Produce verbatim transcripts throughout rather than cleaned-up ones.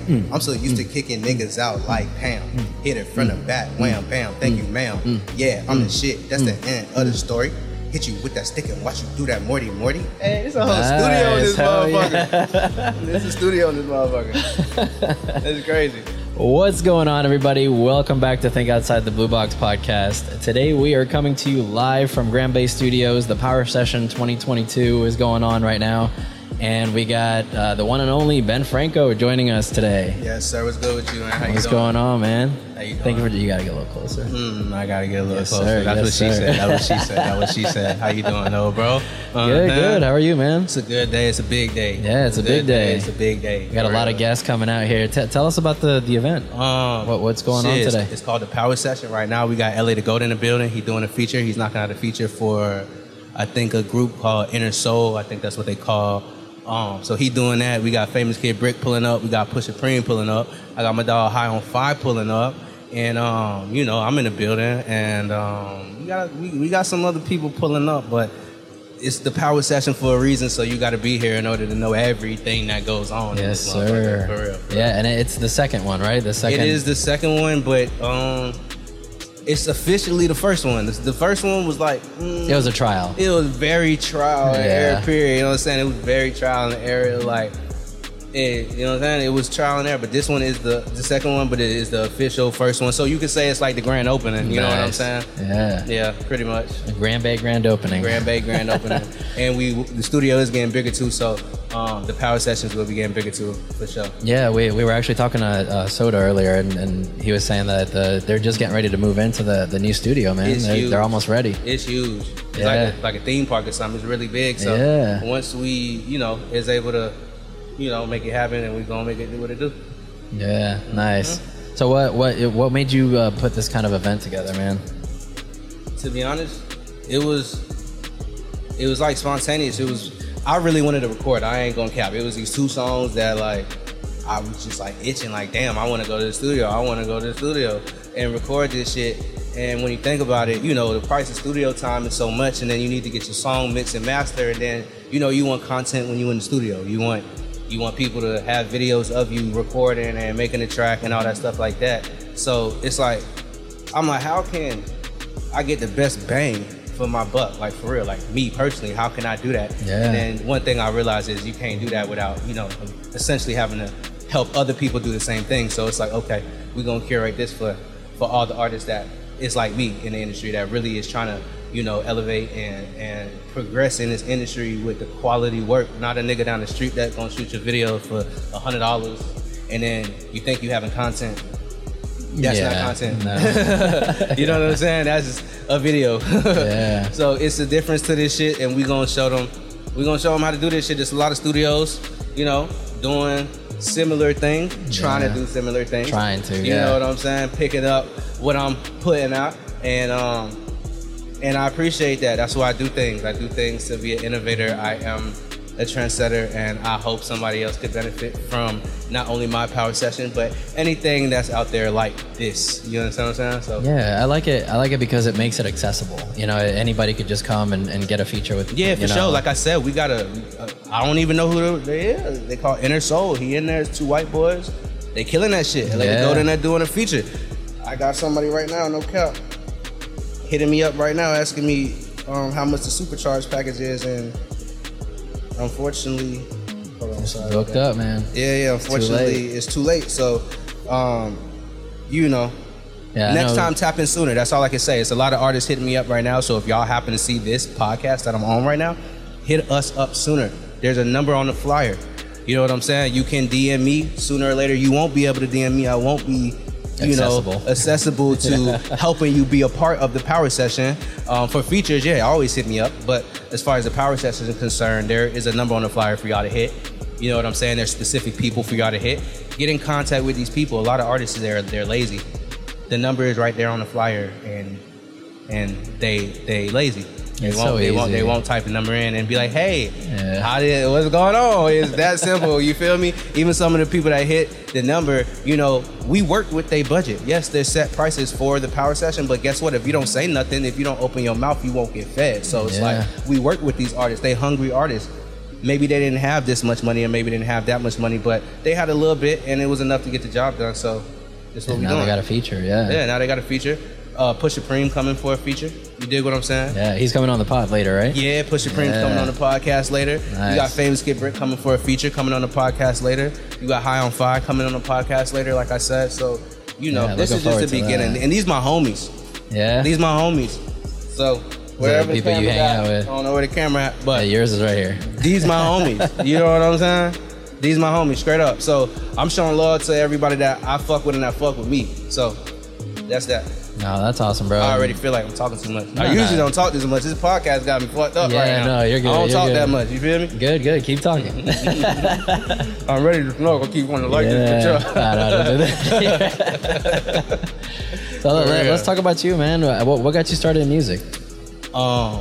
Mm. I'm so used mm. to kicking niggas out like Pam. Mm. Hit it front mm. and back, wham, bam, thank mm. you, ma'am. Mm. Yeah, I'm mm. the shit. That's mm. the end of the story. Hit you with that stick and watch you do that Morty Morty. Hey, it's a whole nice. studio in this motherfucker. Yeah. There's a studio in this motherfucker. That's crazy. What's going on, everybody? Welcome back to Think Outside the Blue Box podcast. Today we are coming to you live from Grand Bay Studios. The Power Session twenty twenty-two is going on right now. And we got uh, the one and only Ben Franco joining us today. Yes, sir. What's good with you, man? How What's you doing? going on, man? How you doing? Thank you for, you gotta get a little closer. Mm, I gotta get a little yes, closer. Sir. That's yes, what she sir. said. That's what she said. That's what she said. How you doing, though, bro? Uh, good, man. good. How are you, man? It's a good day. It's a big day. Yeah, it's, it's a, a big day. day. It's a big day. We got a lot of guests coming out here. T- tell us about the, the event. Um, what, what's going shit, on today? It's, it's called the Power Session. Right now, we got L A the Goat in the building. He's doing a feature. He's knocking out a feature for, I think, a group called Inner Soul. I think that's what they call. Um, so he doing that. We got Famous Kid Brick pulling up. We got Pusha Preem pulling up. I got my dog High on Five pulling up. And, um, you know, I'm in the building. And um, we got we, we got some other people pulling up. But it's the Power Session for a reason. So you got to be here in order to know everything that goes on. Yes, sir. For real, for real. Yeah, and it's the second one, right? The second. It is the second one, but... Um, It's officially the first one. The first one was like... Mm, it was a trial. It was very trial and yeah. error period. You know what I'm saying? It was very trial and error. Like, it, you know what I'm saying? It was trial and error. But this one is the, the second one, but it is the official first one. So you could say it's like the grand opening. You nice. know what I'm saying? Yeah. Yeah, pretty much. The Grand Bay grand opening. Grand Bay grand opening. And we the studio is getting bigger too, so um, the Power Sessions will be getting bigger too, for sure. Yeah, we we were actually talking to uh, Soda earlier, and, and he was saying that the, they're just getting ready to move into the, the new studio, man. It's they're, huge. They're almost ready. It's huge. It's yeah. like, a, like a theme park or something. It's really big. So yeah. once we, you know, is able to, you know, make it happen, and we're going to make it do what it do. Yeah, nice. Mm-hmm. So what what what made you uh, put this kind of event together, man? To be honest, it was it was like spontaneous. It was I really wanted to record. I ain't gonna cap. It was these two songs that like I was just like itching, like damn, I want to go to the studio. I want to go to the studio and record this shit. And when you think about it, you know, the price of studio time is so much, and then you need to get your song mixed and mastered, and then you know you want content when you in the studio. You want you want people to have videos of you recording and making a track and all that stuff like that. So it's like I'm like, how can I get the best bang for my buck? Like, for real, like me personally, how can I do that? Yeah. And then one thing I realized is you can't do that without, you know, essentially having to help other people do the same thing. So it's like, okay, we're gonna curate this for, for all the artists that is like me in the industry that really is trying to, you know, elevate and, and progress in this industry with the quality work. Not a nigga down the street that's gonna shoot your video for a hundred dollars and then you think you having content. That's yeah, not content. No. You know what I'm saying? That's just a video. Yeah. So it's a difference to this shit, and we gonna show them. We gonna show them how to do this shit. There's a lot of studios, you know, doing similar things, trying yeah. to do similar things. Trying to, you yeah. know what I'm saying? Picking up what I'm putting out, and um, and I appreciate that. That's why I do things. I do things to be an innovator. I am a trendsetter, and I hope somebody else could benefit from not only my Power Session, but anything that's out there like this. You understand what I'm saying? So yeah, I like it. I like it because it makes it accessible. You know, anybody could just come and, and get a feature with. Yeah, for you know. sure. Like I said, we got a. Uh, I don't even know who they is. They call Inner Soul. He in there. It's two white boys. They killing that shit. Like yeah. they go in there doing a feature. I got somebody right now, no cap, hitting me up right now asking me um, how much the Supercharged package is, and unfortunately, hold on, sorry. Booked up, man. Yeah, yeah. Unfortunately, it's too late. It's too late. So, um, you know, yeah, next know. time tap in sooner. That's all I can say. It's a lot of artists hitting me up right now. So if y'all happen to see this podcast that I'm on right now, hit us up sooner. There's a number on the flyer. You know what I'm saying? You can D M me sooner or later. You won't be able to D M me. I won't be, you accessible. know, accessible to helping you be a part of the Power Session. Um, for features, yeah, always hit me up. But as far as the Power Session is concerned, there is a number on the flyer for y'all to hit. You know what I'm saying? There's specific people for y'all to hit. Get in contact with these people. A lot of artists, they're they're lazy. The number is right there on the flyer, and and they they lazy. They It's won't, so they easy. won't they won't type the number in and be like, hey, Yeah. how did what's going on? It's that simple. You feel me? Even some of the people that hit the number, you know, we work with their budget. Yes, there's set prices for the Power Session, but guess what? If you don't say nothing, if you don't open your mouth, you won't get fed. So it's Yeah. like we work with these artists. They hungry artists. maybe they didn't have this much money, or maybe they didn't have that much money, but they had a little bit, and it was enough to get the job done. So that's what And we now doing. they got a feature, yeah. Yeah, now they got a feature. Uh, Pusha Preem coming for a feature. You dig what I'm saying? Yeah, he's coming on the pod later, right? Yeah, Pusha Preem's Yeah. coming on the podcast later. Nice. You got Famous Kid Brick coming for a feature, coming on the podcast later. You got High on Fire coming on the podcast later, like I said. So, you know, Yeah, this looking is just the forward to beginning. that. And these my homies. Yeah. These my homies. So, wherever the people you camera hang at, out with. I don't know where the camera at, but Yeah, yours is right here. these my homies. You know what I'm saying? These my homies, straight up. So, I'm showing love to everybody that I fuck with and that fuck with me. So, that's that. No, that's awesome, bro. I already feel like I'm talking too much. No, I usually no. don't talk this much. This podcast got me fucked up Yeah, right now. no, you're good, I don't you're talk good. that much. You feel me? Good, good. Keep talking. I'm ready to smoke. I keep wanting to light yeah. this bitch up. Nah, no, don't do that. So let, Yeah. let's talk about you, man. What, what got you started in music? Um,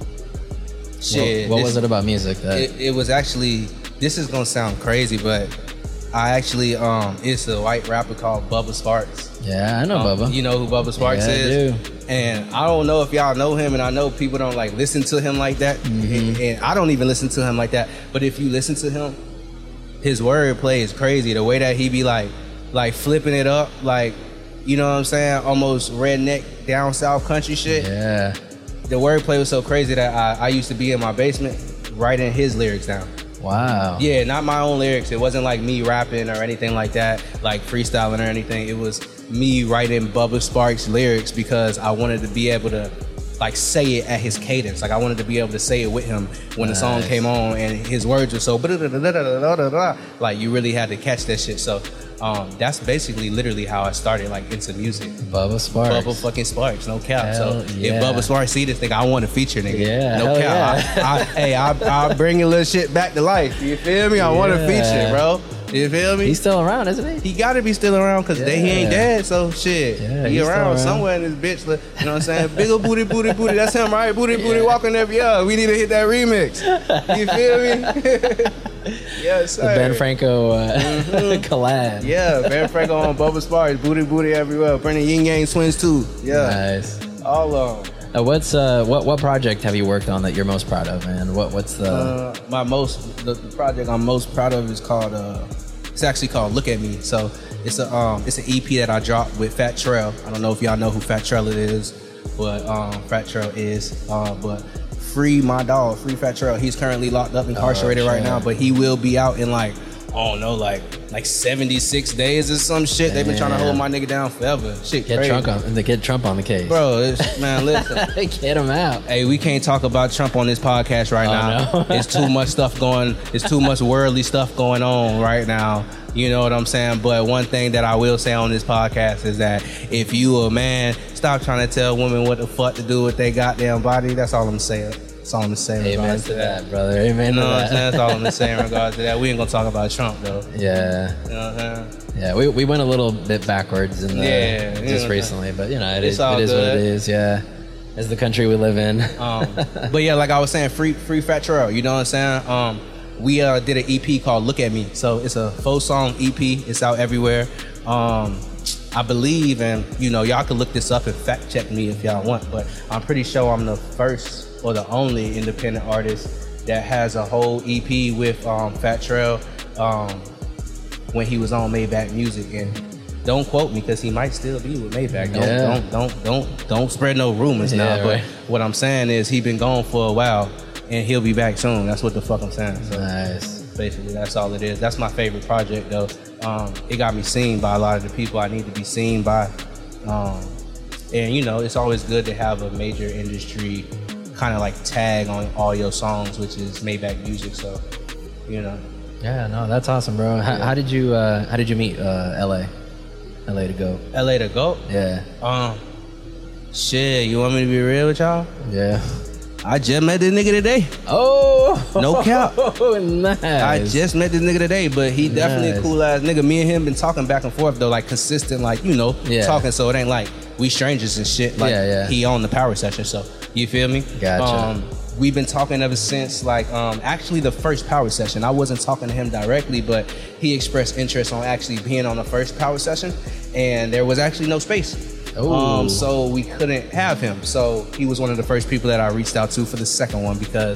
shit. What, what this- was it about music that? It, it was actually. This is gonna sound crazy, but I actually um, it's a white rapper called Bubba Sparks. yeah, I know, Um, Bubba. You know who Bubba Sparks Yeah, I is? do. And I don't know if y'all know him, and I know people don't like listen to him like that. Mm-hmm. And, and I don't even listen to him like that. But if you listen to him, his wordplay is crazy. The way that he be like, like flipping it up, like, you know what I'm saying? Almost redneck down south country shit. yeah. The wordplay was so crazy that I, I used to be in my basement writing his lyrics down. Wow. Yeah, not my own lyrics. It wasn't like me rapping or anything like that, like freestyling or anything. It was me writing Bubba Sparks lyrics because I wanted to be able to like say it at his cadence. Like I wanted to be able to say it with him when the song Nice. came on, and his words were so like you really had to catch that shit. So um, that's basically literally how I started like into music. Bubba Sparks. Bubba fucking Sparks, no cap. Hell so yeah. if Bubba Sparks see this thing, I want to feature, nigga. Yeah, no hell cap. yeah. I, I, hey, I, I'll bring your little shit back to life. You feel me? I want to Yeah. feature, bro. You feel me? He's still around, isn't he? He gotta be still around because he ain't Yeah. dead. So shit, Yeah, he he's still around, around. somewhere in this bitch. Like, you know what I'm saying? Big ol' booty, booty, booty. That's him, right? Booty, booty, walking every year. We need to hit that remix. You feel me? Yes, The sir. Ben Franco uh, Mm-hmm. collab. Yeah, Ben Franco on Bubba Sparks. Booty, booty everywhere. Bring the Yin Yang Twins too. Yeah, Nice. all of them. Uh, what's uh what what project have you worked on that you're most proud of, man? What what's the Uh, my most the, the project I'm most proud of is called uh, it's actually called Look at Me. So it's a um it's an E P that I dropped with Fat Trell. I don't know if y'all know who Fat Trell is, but um Fat Trell is uh but free my dog, free Fat Trell. He's currently locked up, incarcerated Oh, right shit. now, but he will be out in like I don't know, like like seventy-six days or some shit. They've been trying to hold my nigga down forever. Shit, get crazy. Trump on the get Trump on the case, Bro, it's, man, listen. get him out. Hey, we can't talk about Trump on this podcast right Oh, now. no? It's too much stuff going. It's too much worldly stuff going on right now. You know what I'm saying? But one thing that I will say on this podcast is that if you a man, stop trying to tell women what the fuck to do with their goddamn body. That's all I'm saying. That's all I'm saying. in Amen regards to that, brother. Amen You to know what I'm saying? that. That's all I'm saying in regards to that. We ain't gonna talk about Trump though. Yeah, You know what I'm saying? yeah. We, we went a little bit backwards in the, Yeah, you just know, recently, but you know it it's is all it is what good. it is. Yeah, it's the country we live in. Um, but yeah, like I was saying, free free Fat Trell. You know what I'm saying? Um, we uh, did an E P called Look at Me. So it's a full song E P. It's out everywhere. Um, I believe, and you know, y'all can look this up and fact check me if y'all want. But I'm pretty sure I'm the first or the only independent artist that has a whole E P with um, Fat Trell um, when he was on Maybach Music. And don't quote me because he might still be with Maybach. Don't Yeah. don't don't don't don't spread no rumors Yeah, now. But right. what I'm saying is he been gone for a while and he'll be back soon. That's what the fuck I'm saying. So Nice. basically that's all it is. That's my favorite project though. Um, it got me seen by a lot of the people I need to be seen by. Um, and you know, it's always good to have a major industry kind of like tag on all your songs, which is Maybach Music. So, you know. Yeah, no, that's awesome, bro. How, how did you uh, how did you meet uh, L A? L A to go. L A to go. Yeah, Um, shit, you want me to be real with y'all? yeah. I just met this nigga today. Oh, No cap. nice. I just met this nigga today, but he definitely Nice. a cool ass nigga. Me and him been talking back and forth though, like consistent, like you know, Yeah. talking. So it ain't like we strangers and shit. Like Yeah, yeah. he on the power session, so you feel me? Gotcha. Um, we've been talking ever since like um, actually the first power session. I wasn't talking to him directly, but he expressed interest on actually being on the first power session, and there was actually no space. Ooh. Um, so we couldn't have him. So he was one of the first people that I reached out to for the second one because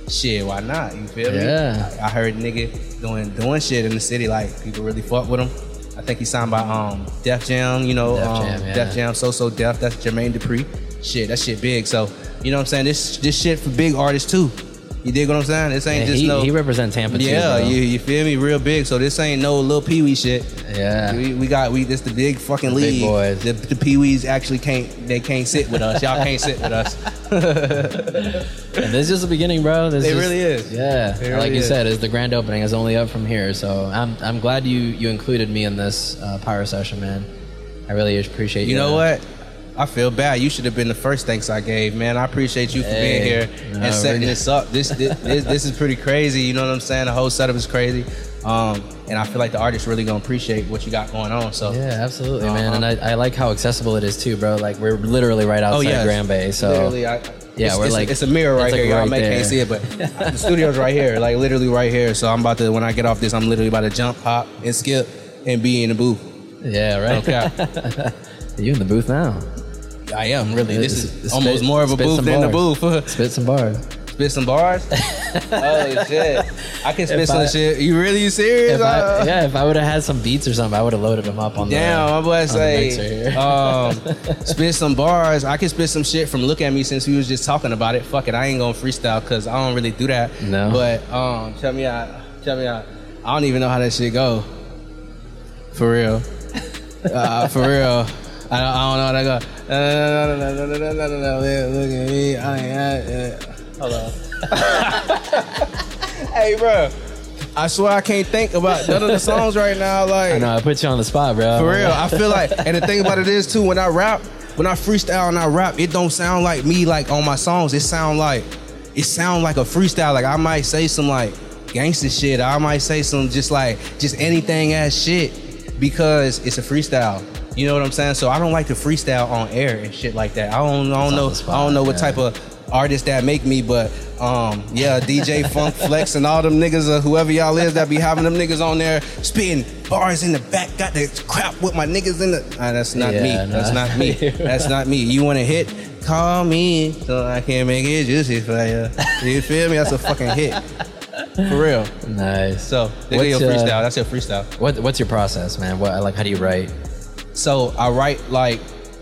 shit, why not? You feel me? Yeah. I, I heard nigga doing doing shit in the city, like people really fuck with him. I think he's signed by um Def Jam, you know, Def um, Jam, yeah. Def Jam, So So Def. That's Jermaine Dupri. Shit, that shit big. So you know what I'm saying? This this shit for big artists too. You dig what I'm saying? This ain't Yeah, just he, no. he represents Tampa too, Yeah, bro. you you feel me? Real big. So this ain't no little Pee Wee shit. Yeah. We, we got we this the big fucking The league. big boys. The, the Pee Wees actually can't they can't sit with us. Y'all can't sit with us. And this is just the beginning, bro. This It just- really is. Yeah, It really like you is. said, it's the grand opening. It's only up from here. So I'm I'm glad you you included me in this uh, Pyro session, man. I really appreciate you. You know what? I feel bad. You should have been the first thanks I gave, man. I appreciate you for Hey, being here no, and setting really. this up. This, this this this is pretty crazy. You know what I'm saying? The whole setup is crazy, um, and I feel like the artists really gonna appreciate what you got going on. So Yeah, absolutely, man. Uh-huh. And I, I like how accessible it is too, bro. Like we're literally right outside oh yeah, Grand Bay. So literally, I, yeah, it's, we're it's, like it's a mirror right it's like here. Y'all right may there. can't see it, but the studio's right here, like literally right here. So I'm about to when I get off this, I'm literally about to jump, hop, and skip, and be in the booth. Yeah, right. Okay. You in the booth now? I am really. This is Spit- almost more of a spit booth some than the bars. booth. Spit some bars. Spit some bars? Holy shit. I can spit If some I- shit. You really you serious? If I, Uh, yeah, if I would have had some beats or something, I would have loaded them up on Damn, the my boy on the mixer say, here. um, spit some bars. I can spit some shit from Look At Me since we was just talking about it. Fuck it, I ain't gonna freestyle because I don't really do that. No. But um, tell me out, tell me out. I don't even know how that shit go. For real. Uh, for real. I don't, I don't know how that go. No, no, no, no, no, no, no, no, no, no, look at me. I ain't. Uh, hold on. Hey, bro. I swear I can't think about none of the songs right now. Like, I know I put you on the spot, bro. for real, I feel like, and the thing about it is too, when I rap, when I freestyle and I rap, it don't sound like me like on my songs. It sound like, it sound like a freestyle. Like I might say some like gangster shit. I might say some just like just anything ass shit because it's a freestyle. You know what I'm saying? So I don't like to freestyle on air and shit like that. I don't, I don't It's on know, the spot, I don't know what yeah. type of artist that make me, but um, yeah, D J Funk Flex and all them niggas or whoever y'all is that be having them niggas on there spitting bars in the back, got the crap with my niggas in the. Ah, that's not Yeah, me. no. That's not me. That's not me. You want a hit? Call me so I can make it juicy for you. You feel me? That's a fucking hit. For real. Nice. So, they What's, your uh, freestyle. That's your freestyle. What what's your process, man? What like how do you write? So I write like,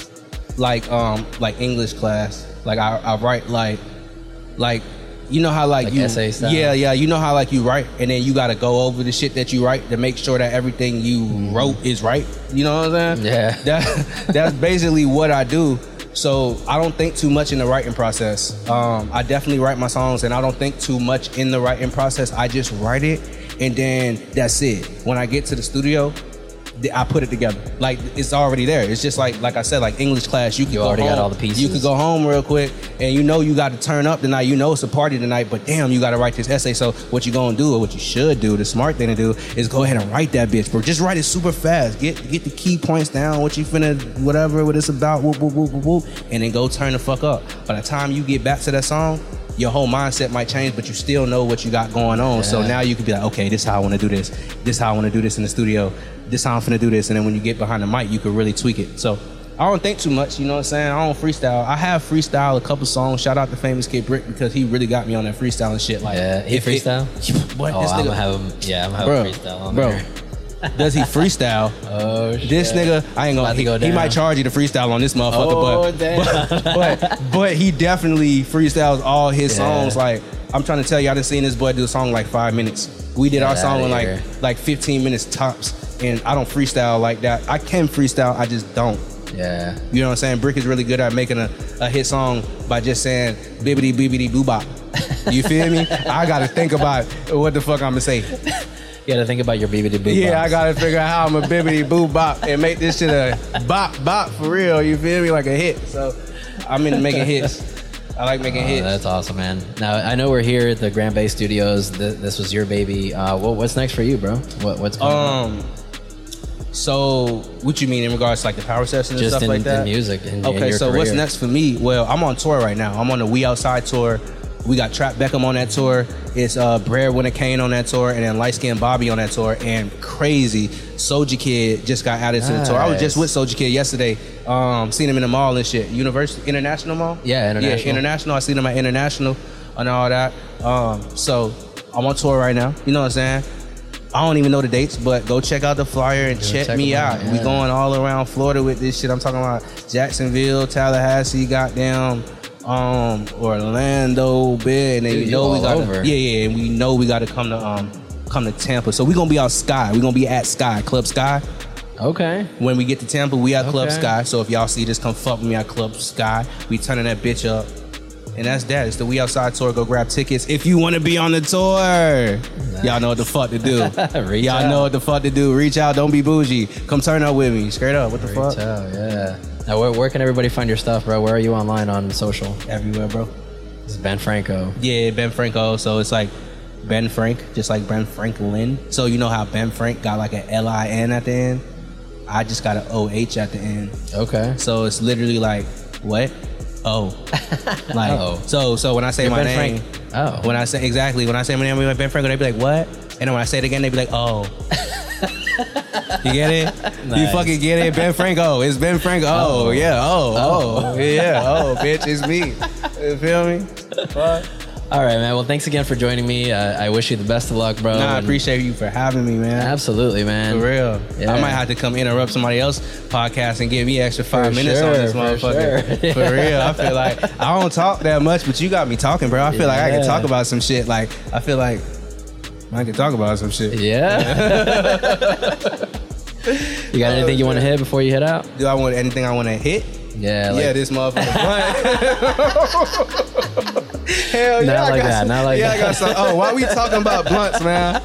like um like English class. Like I, I write like, like you know how like, Like you essay style? Yeah, yeah. You know how like you write and then you got to go over the shit that you write to make sure that everything you wrote is right. You know what I'm saying? Yeah. That that's basically what I do. So I don't think too much in the writing process. Um, I definitely write my songs and I don't think too much in the writing process. I just write it and then that's it. When I get to the studio, th- I put it together. Like it's already there. It's just like like I said, like English class. You could You go already got home, all the pieces. You could go home real quick and you know you got to turn up tonight. You know it's a party tonight, but damn, you got to write this essay. So what you gonna do or what you should do, the smart thing to do is go ahead and write that bitch, bro. Just write it super fast. Get get the key points down, what you finna, whatever, what it's about, whoop, whoop, whoop, whoop, whoop, and then go turn the fuck up. By the time you get back to that song, your whole mindset might change, but you still know what you got going on. So Yeah. now you can be like, okay, this is how I want to do this. This is how I want to do this in the studio. This is how I'm finna do this. And then when you get behind the mic, you can really tweak it. So I don't think too much, you know what I'm saying? I don't freestyle. I have freestyle a couple songs. Shout out to Famous Kid Brick because he really got me on that freestyling shit. Like, Yeah, he if it- freestyle? What, Oh, this I'm nigga, gonna have him. Yeah, I'm gonna have bro, a freestyle on bro, there. does he freestyle? Oh shit. This nigga, I ain't About gonna. to He, go he down. might charge you to freestyle on this motherfucker, Oh, but, damn. but but but he definitely freestyles all his Yeah. songs. Like I'm trying to tell you, I done seen this boy do a song in like five minutes. We did Get our song outta in like here. like fifteen minutes tops, and I don't freestyle like that. I can freestyle, I just don't. Yeah. You know what I'm saying? Brick is really good at making a, a hit song by just saying bibbity bibbity boo bop. You feel me? I gotta think about what the fuck I'm gonna say. You gotta think about your B B D boo. Yeah, I gotta figure out how I'm a bibbity boo bop and make this shit a bop bop for real. You feel me? Like a hit. So I'm into making hits. I like making Oh, hits. that's awesome, man. Now I know we're here at the Grand Bay Studios. Th- this was your baby. Uh, what, what's next for you, bro? What, what's going on? Um. So, what you mean in regards to like the power sessions and Just stuff in, like that? in music. In, in Okay, your so what's career. next for me? Well, I'm on tour right now. I'm on the We Outside tour. We got Trap Beckham on that tour. It's uh, Brer Winter Kane on that tour, and then Light Skin Bobby on that tour. And crazy, Soulja Kid just got added to the tour. I was just with Nice. Soulja Kid yesterday. Um, seen him in the mall and shit. University International Mall. Yeah, International. Yeah, International. I seen him at International. and all that. Um, so I'm on tour right now. You know what I'm saying? I don't even know the dates, but go check out the flyer and check, check me out. out. Yeah. We going all around Florida with this shit. I'm talking about Jacksonville, Tallahassee, goddamn, um, Orlando, bit, and Dude, they know we got over. yeah, yeah, and we know we got to come to um, come to Tampa. So we gonna be out Sky. We gonna be at Sky Club Sky. Okay. When we get to Tampa, we at Club Okay. Sky. So if y'all see this, come fuck with me at Club Sky. We turning that bitch up. And that's that. It's the We Outside tour. Go grab tickets if you want to be on the tour. Nice. Y'all know what the fuck to do. Y'all out. know what the fuck to do. Reach out. Don't be bougie. Come turn up with me. Straight up. What the Reach fuck? out, yeah. Now, where, where can everybody find your stuff, bro? Where are you online on social? Everywhere, bro. This is Ben Franco. Yeah, Ben Franco. So it's like Ben Frank, just like Ben Franklin. So you know how Ben Frank got like an L I N at the end? I just got an O H at the end. Okay. So it's literally like, what? Oh, like oh. so. So when I say You're my Ben name, Frank. Oh, when I say exactly when I say my name, Ben Franco, they be like, what? And then when I say it again, they be like, oh. You get it? Nice. You fucking get it? Ben Franco. It's Ben Franco. Oh, Oh. yeah. Oh, Oh. oh, yeah. Oh, bitch, it's me. You feel me? Fuck. all right, man. Well, thanks again for joining me. Uh, I wish you the best of luck, bro. Nah, I And- appreciate you for having me, man. Absolutely, man. For real. Yeah. I might have to come interrupt somebody else's podcast and give me extra five For minutes sure, on this for motherfucker. sure. For real. I feel like I don't talk that much, but you got me talking, bro. I feel like I can Yeah. talk about some shit. Like, I feel like I can talk about some shit. Yeah. You got anything you want to hit before you head out? Do I want anything I want to hit? Yeah. Like, Yeah, this motherfucker blunt. Hell yeah, Not I like got that, some, not like yeah, that. I got some. Oh, why we talking about blunts, man?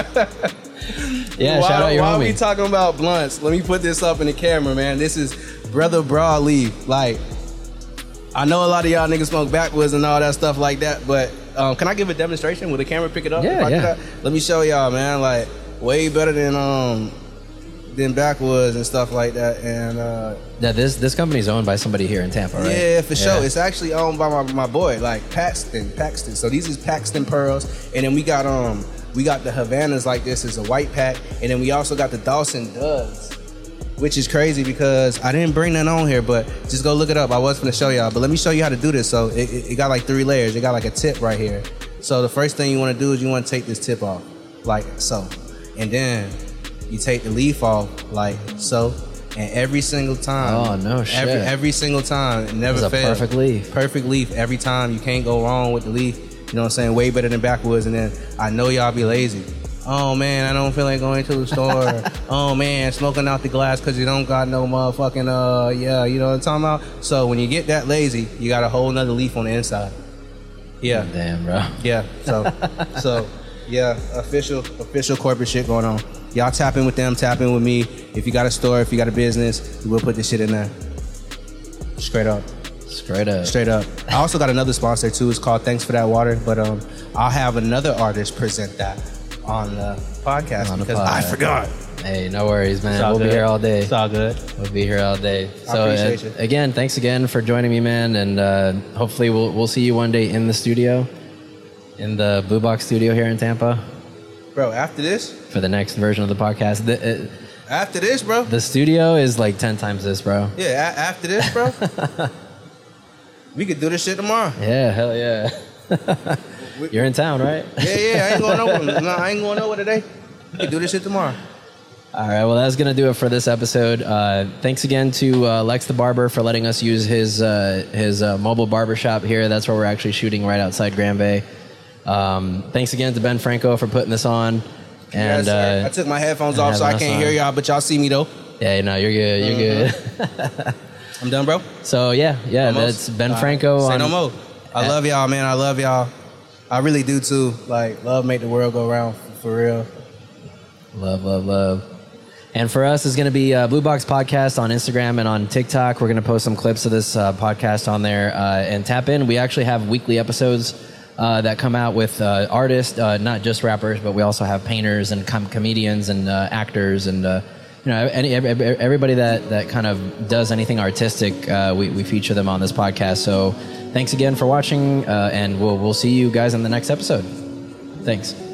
yeah. why Shout out your why homie. we talking about blunts? Let me put this up in the camera, man. This is Brother Broadleaf. Like, I know a lot of y'all niggas smoke backwoods and all that stuff like that, but um, can I give a demonstration? Will the camera pick it up? Yeah, If I do yeah. that? Let me show y'all, man. Like, way better than um than backwoods and stuff like that. And uh, Yeah, this this company's owned by somebody here in Tampa, right? yeah, for sure. Yeah. It's actually owned by my, my boy, like Paxton. Paxton. So these is Paxton pearls, and then we got um we got the Havanas like this is a white pack, and then we also got the Dawson Duds, which is crazy because I didn't bring that on here, but just go look it up. I was gonna show y'all, but let me show you how to do this. So it, it, it got like three layers. It got like a tip right here. So the first thing you want to do is you want to take this tip off, like so, and then you take the leaf off like so. And every single time, Oh, no shit. Every, every single time, it never It's a fails. perfect leaf. Perfect leaf every time. You can't go wrong with the leaf. You know what I'm saying? Way better than backwoods. And then I know y'all be lazy. Oh man, I don't feel like going to the store. Oh man, smoking out the glass because you don't got no motherfucking uh yeah, you know what I'm talking about? So when you get that lazy, you got a whole nother leaf on the inside. Yeah. Damn, bro. Yeah. So so yeah, official official corporate shit going on. Y'all tap in with them, tap in with me. If you got a store, if you got a business, we'll put this shit in there. Straight up. Straight up. Straight up. I also got another sponsor too. It's called Thanks for That Water. But um, I'll have another artist present that on the podcast On the because pod. I forgot. Hey, no worries, man. It's all We'll good. be here all day. It's all good. We'll be here all day. So appreciate uh, you. again, thanks again for joining me, man. And uh, hopefully we'll we'll see you one day in the studio, in the Blue Box studio here in Tampa Bro, after this, for the next version of the podcast. The, uh, after this, bro. the studio is like ten times this, bro. Yeah, a- after this, bro. We could do this shit tomorrow. Yeah, hell yeah. You're in town, right? Yeah, yeah. I ain't going nowhere. No, I ain't going nowhere today. We could do this shit tomorrow. All right, well, that's going to do it for this episode. Uh, thanks again to uh, Lex the Barber for letting us use his uh, his uh, mobile barbershop here. That's where we're actually shooting, right outside Grand Bay. Um, thanks again to Ben Franco for putting this on. And Yes, sir. uh, I took my headphones and off so I having us can't on. hear y'all, but y'all see me though. yeah, no, you're good. You're good. I'm done, bro. So, yeah, yeah, Almost. that's Ben All right. Franco. Say on, no more. I love y'all, man. I love y'all. I really do too. Like, love make the world go round for, for real. Love, love, love. And for us, it's going to be uh, Blue Box Podcast on Instagram and on TikTok. We're going to post some clips of this uh, podcast on there uh, and tap in. We actually have weekly episodes uh, that come out with uh, artists, uh, not just rappers, but we also have painters and com- comedians and uh, actors and uh, you know any, every- everybody that, that kind of does anything artistic. Uh, we, we feature them on this podcast. So thanks again for watching, uh, and we'll we'll see you guys in the next episode. Thanks.